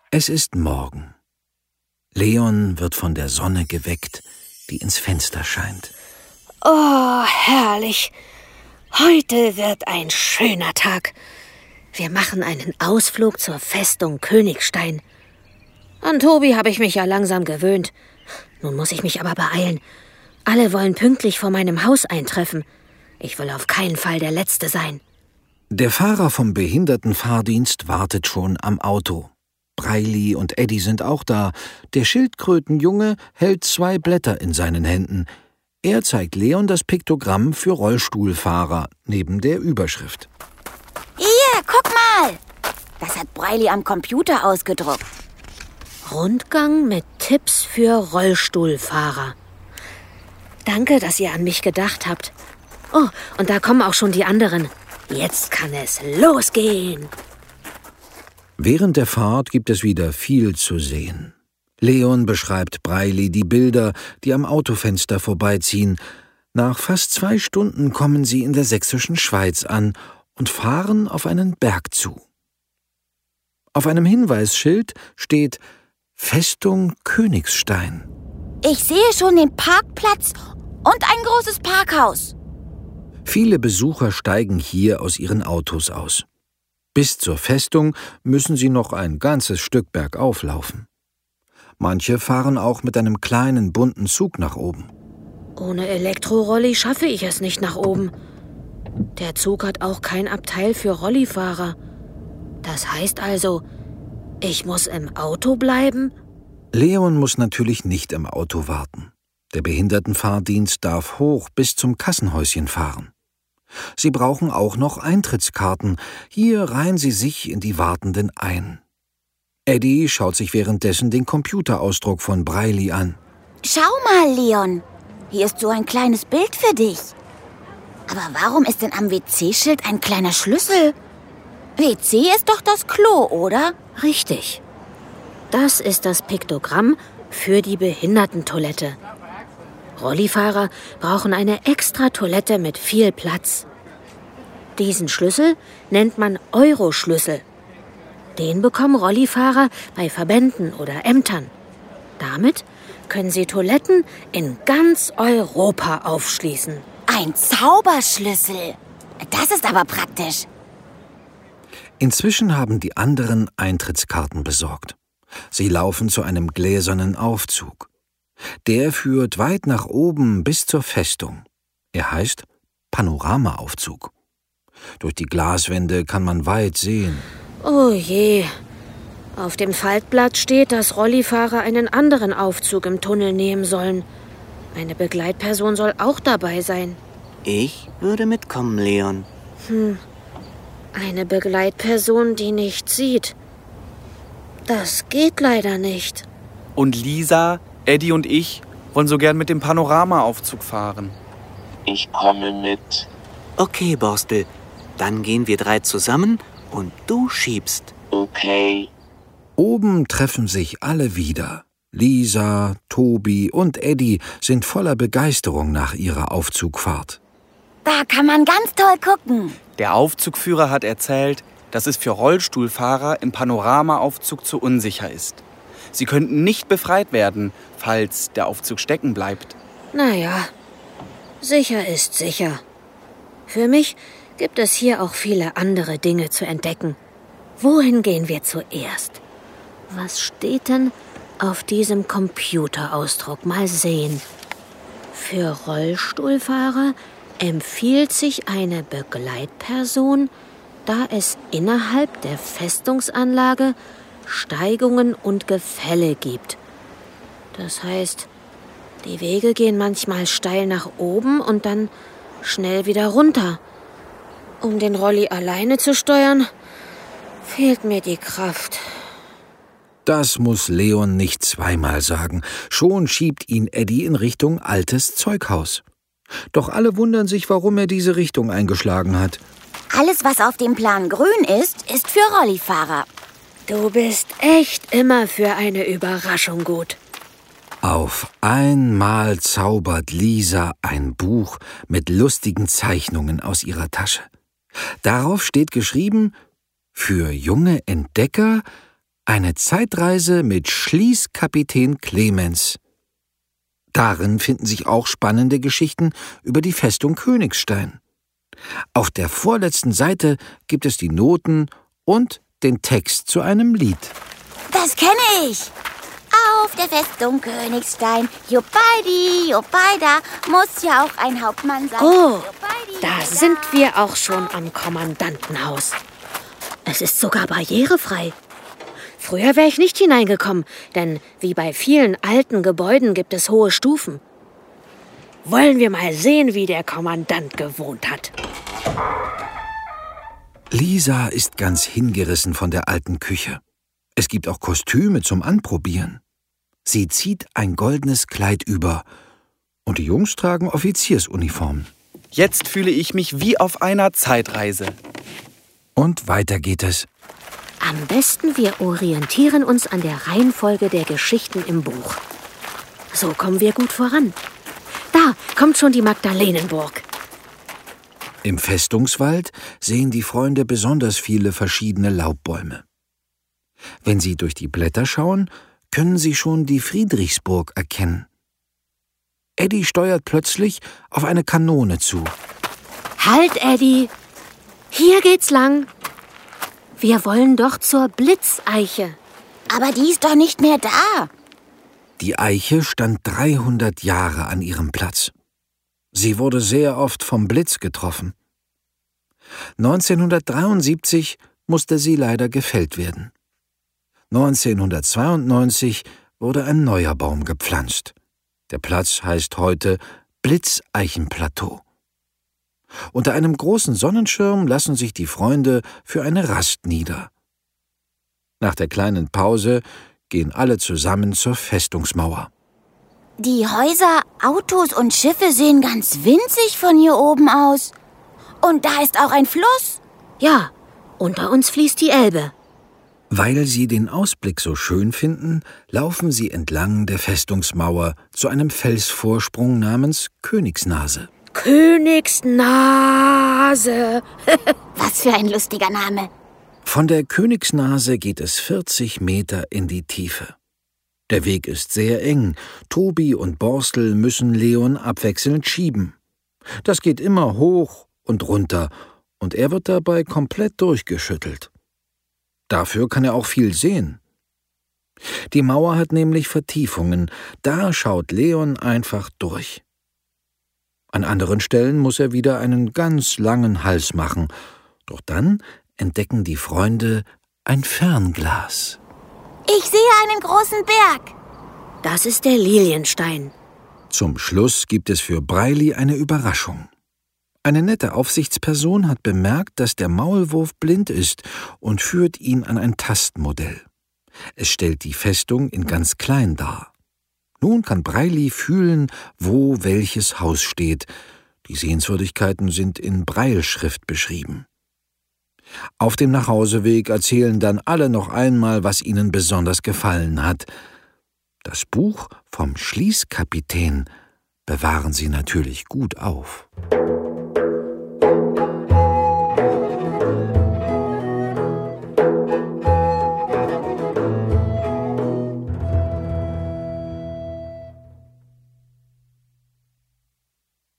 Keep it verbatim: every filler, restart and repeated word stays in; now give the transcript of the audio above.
Es ist Morgen. Leon wird von der Sonne geweckt, die ins Fenster scheint. Oh, herrlich. Heute wird ein schöner Tag. Wir machen einen Ausflug zur Festung Königstein. An Tobi habe ich mich ja langsam gewöhnt. Nun muss ich mich aber beeilen. Alle wollen pünktlich vor meinem Haus eintreffen. Ich will auf keinen Fall der Letzte sein. Der Fahrer vom Behindertenfahrdienst wartet schon am Auto. Breili und Eddie sind auch da. Der Schildkrötenjunge hält zwei Blätter in seinen Händen. Er zeigt Leon das Piktogramm für Rollstuhlfahrer neben der Überschrift. Hier, guck mal! Das hat Breili am Computer ausgedruckt. Rundgang mit Tipps für Rollstuhlfahrer. Danke, dass ihr an mich gedacht habt. Oh, und da kommen auch schon die anderen. Jetzt kann es losgehen. Während der Fahrt gibt es wieder viel zu sehen. Leon beschreibt Breili die Bilder, die am Autofenster vorbeiziehen. Nach fast zwei Stunden kommen sie in der sächsischen Schweiz an und fahren auf einen Berg zu. Auf einem Hinweisschild steht Festung Königstein. Ich sehe schon den Parkplatz und ein großes Parkhaus. Viele Besucher steigen hier aus ihren Autos aus. Bis zur Festung müssen sie noch ein ganzes Stück bergauf laufen. Manche fahren auch mit einem kleinen bunten Zug nach oben. Ohne Elektrorolli schaffe ich es nicht nach oben. Der Zug hat auch kein Abteil für Rollifahrer. Das heißt also, ich muss im Auto bleiben? Leon muss natürlich nicht im Auto warten. Der Behindertenfahrdienst darf hoch bis zum Kassenhäuschen fahren. Sie brauchen auch noch Eintrittskarten. Hier reihen sie sich in die Wartenden ein. Eddie schaut sich währenddessen den Computerausdruck von Breili an. Schau mal, Leon. Hier ist so ein kleines Bild für dich. Aber warum ist denn am W C-Schild ein kleiner Schlüssel? W C ist doch das Klo, oder? Richtig. Das ist das Piktogramm für die Behindertentoilette. Rollifahrer brauchen eine extra Toilette mit viel Platz. Diesen Schlüssel nennt man Euroschlüssel. Den bekommen Rollifahrer bei Verbänden oder Ämtern. Damit können sie Toiletten in ganz Europa aufschließen. Ein Zauberschlüssel. Das ist aber praktisch. Inzwischen haben die anderen Eintrittskarten besorgt. Sie laufen zu einem gläsernen Aufzug. Der führt weit nach oben bis zur Festung. Er heißt Panoramaaufzug. Durch die Glaswände kann man weit sehen. Oh je. Auf dem Faltblatt steht, dass Rollifahrer einen anderen Aufzug im Tunnel nehmen sollen. Eine Begleitperson soll auch dabei sein. Ich würde mitkommen, Leon. Hm. Eine Begleitperson, die nicht sieht. Das geht leider nicht. Und Lisa, Eddie und ich wollen so gern mit dem Panoramaaufzug fahren. Ich komme mit. Okay, Borstel. Dann gehen wir drei zusammen und du schiebst. Okay. Oben treffen sich alle wieder. Lisa, Tobi und Eddie sind voller Begeisterung nach ihrer Aufzugfahrt. Da kann man ganz toll gucken. Der Aufzugführer hat erzählt, dass es für Rollstuhlfahrer im Panoramaaufzug zu unsicher ist. Sie könnten nicht befreit werden, falls der Aufzug stecken bleibt. Naja, sicher ist sicher. Für mich gibt es hier auch viele andere Dinge zu entdecken. Wohin gehen wir zuerst? Was steht denn auf diesem Computerausdruck? Mal sehen. Für Rollstuhlfahrer empfiehlt sich eine Begleitperson, da es innerhalb der Festungsanlage Steigungen und Gefälle gibt. Das heißt, die Wege gehen manchmal steil nach oben und dann schnell wieder runter. Um den Rolli alleine zu steuern, fehlt mir die Kraft. Das muss Leon nicht zweimal sagen. Schon schiebt ihn Eddie in Richtung altes Zeughaus. Doch alle wundern sich, warum er diese Richtung eingeschlagen hat. Alles, was auf dem Plan grün ist, ist für Rollifahrer. Du bist echt immer für eine Überraschung gut. Auf einmal zaubert Lisa ein Buch mit lustigen Zeichnungen aus ihrer Tasche. Darauf steht geschrieben: Für junge Entdecker Eine Zeitreise mit Schließkapitän Clemens. Darin finden sich auch spannende Geschichten über die Festung Königstein. Auf der vorletzten Seite gibt es die Noten und den Text zu einem Lied. Das kenne ich. Auf der Festung Königstein, Juppidi, Juppeida, muss ja auch ein Hauptmann sein. Oh, Juppidi, da Juppida. sind wir auch schon am Kommandantenhaus. Es ist sogar barrierefrei. Früher wäre ich nicht hineingekommen, denn wie bei vielen alten Gebäuden gibt es hohe Stufen. Wollen wir mal sehen, wie der Kommandant gewohnt hat. Lisa ist ganz hingerissen von der alten Küche. Es gibt auch Kostüme zum Anprobieren. Sie zieht ein goldenes Kleid über und die Jungs tragen Offiziersuniformen. Jetzt fühle ich mich wie auf einer Zeitreise. Und weiter geht es. Am besten, wir orientieren uns an der Reihenfolge der Geschichten im Buch. So kommen wir gut voran. Da kommt schon die Magdalenenburg. Im Festungswald sehen die Freunde besonders viele verschiedene Laubbäume. Wenn sie durch die Blätter schauen, können sie schon die Friedrichsburg erkennen. Eddie steuert plötzlich auf eine Kanone zu. Halt, Eddie! Hier geht's lang. Wir wollen doch zur Blitzeiche. Aber die ist doch nicht mehr da. Die Eiche stand dreihundert Jahre an ihrem Platz. Sie wurde sehr oft vom Blitz getroffen. neunzehnhundertdreiundsiebzig musste sie leider gefällt werden. neunzehnhundertzweiundneunzig wurde ein neuer Baum gepflanzt. Der Platz heißt heute Blitzeichenplateau. Unter einem großen Sonnenschirm lassen sich die Freunde für eine Rast nieder. Nach der kleinen Pause gehen alle zusammen zur Festungsmauer. Die Häuser, Autos und Schiffe sehen ganz winzig von hier oben aus. Und da ist auch ein Fluss. Ja, unter uns fließt die Elbe. Weil sie den Ausblick so schön finden, laufen sie entlang der Festungsmauer zu einem Felsvorsprung namens Königsnase. Königsnase. Was für ein lustiger Name. Von der Königsnase geht es vierzig Meter in die Tiefe. Der Weg ist sehr eng. Tobi und Borstel müssen Leon abwechselnd schieben. Das geht immer hoch und runter und er wird dabei komplett durchgeschüttelt. Dafür kann er auch viel sehen. Die Mauer hat nämlich Vertiefungen. Da schaut Leon einfach durch. An anderen Stellen muss er wieder einen ganz langen Hals machen. Doch dann entdecken die Freunde ein Fernglas. Ich sehe einen großen Berg. Das ist der Lilienstein. Zum Schluss gibt es für Breili eine Überraschung. Eine nette Aufsichtsperson hat bemerkt, dass der Maulwurf blind ist und führt ihn an ein Tastmodell. Es stellt die Festung in ganz klein dar. Nun kann Breili fühlen, wo welches Haus steht. Die Sehenswürdigkeiten sind in Breilschrift beschrieben. Auf dem Nachhauseweg erzählen dann alle noch einmal, was ihnen besonders gefallen hat. Das Buch vom Schließkapitän bewahren sie natürlich gut auf.